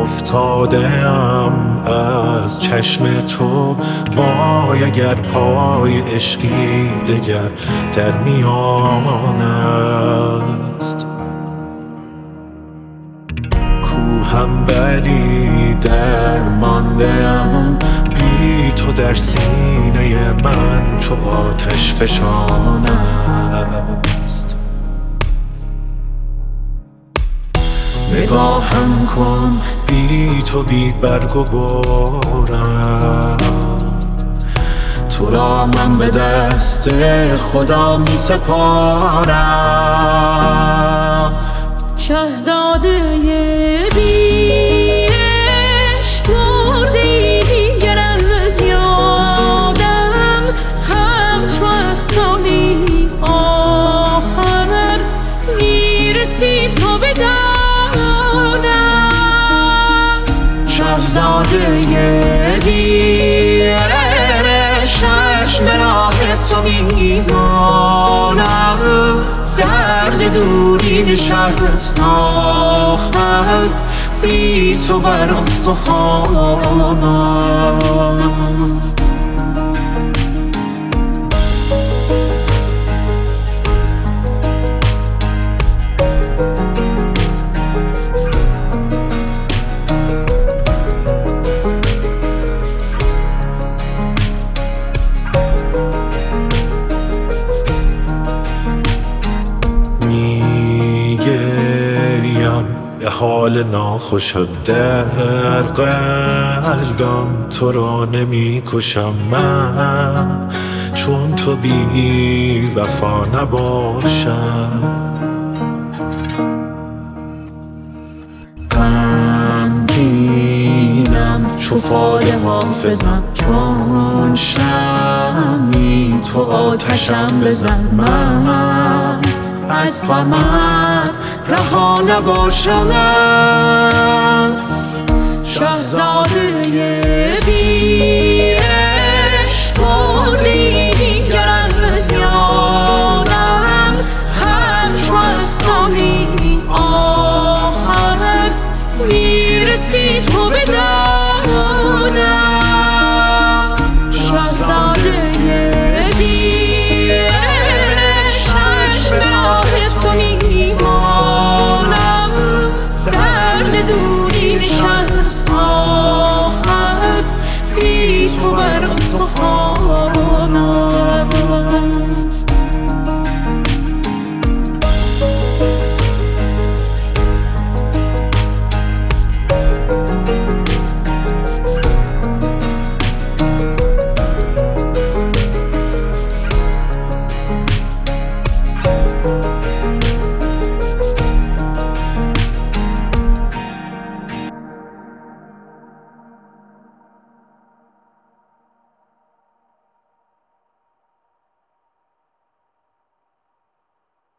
افتادم از چشم تو، وای اگر پای عشقی دگر در میان است. کوهم ولی درمانده‌ام، بی تو در سینه من چو آتش فشان است. نگاهم کن بی تو بی برگ و بارم، تو را من به دست خدا می سپارم. شهزاده بی عشق مردی گر از یادم، همچو افسانه آخر میرسی تو به دانم. شهزاده بی عشق، چشم راه تو میمانم، درد دورین شهرستان آخر بی تو بر استخوانم. به حال ناخوشم در قلبم، تو را نمی کشم من چون تو بی وفا نباشم. غمگینم چو فال حافظم، چون شمی تو آتشم بزن، من از غمت رها نباشم. شهزاده